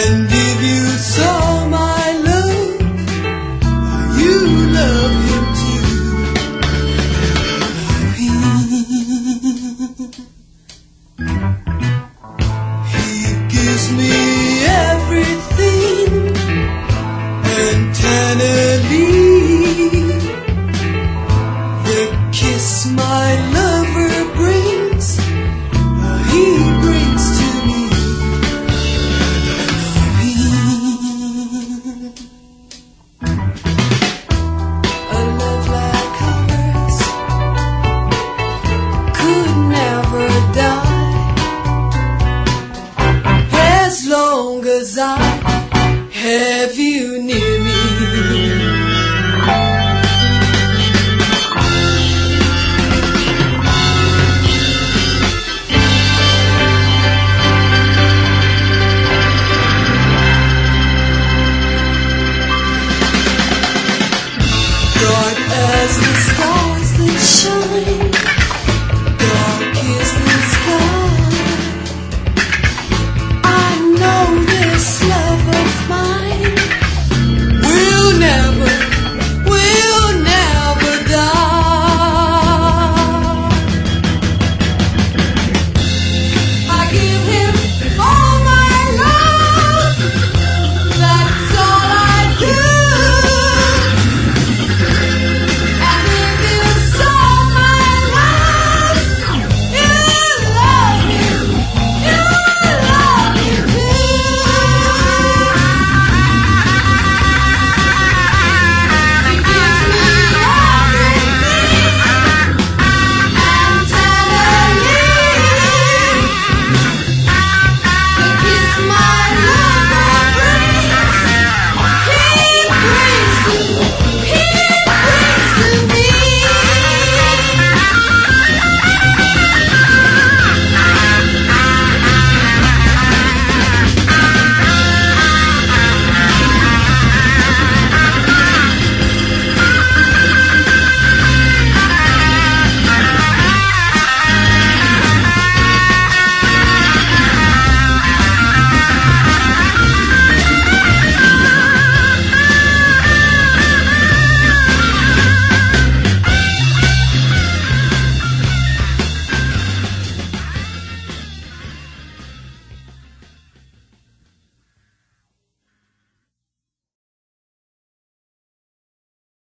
and give you some my love. You love him too. He gives me everything, and tenderly the kiss my lover brings, he brings to me. A love like ours could never die, as long as I have you near